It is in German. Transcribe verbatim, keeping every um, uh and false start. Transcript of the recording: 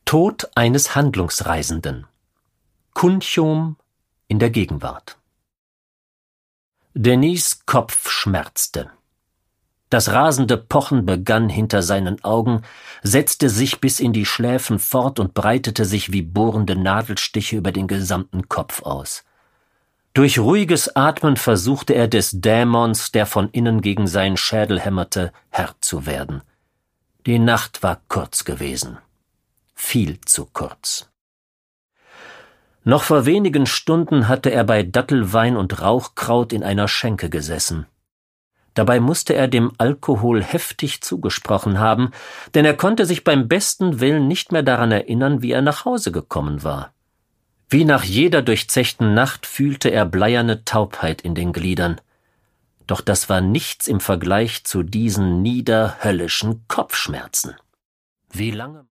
Tod eines Handlungsreisenden. Kunchom in der Gegenwart. Denis' Kopf schmerzte. Das rasende Pochen begann hinter seinen Augen, setzte sich bis in die Schläfen fort und breitete sich wie bohrende Nadelstiche über den gesamten Kopf aus. Durch ruhiges Atmen versuchte er des Dämons, der von innen gegen seinen Schädel hämmerte, Herr zu werden. Die Nacht war kurz gewesen. Viel zu kurz. Noch vor wenigen Stunden hatte er bei Dattelwein und Rauchkraut in einer Schenke gesessen. Dabei musste er dem Alkohol heftig zugesprochen haben, denn er konnte sich beim besten Willen nicht mehr daran erinnern, wie er nach Hause gekommen war. Wie nach jeder durchzechten Nacht fühlte er bleierne Taubheit in den Gliedern. Doch das war nichts im Vergleich zu diesen niederhöllischen Kopfschmerzen. Wie lange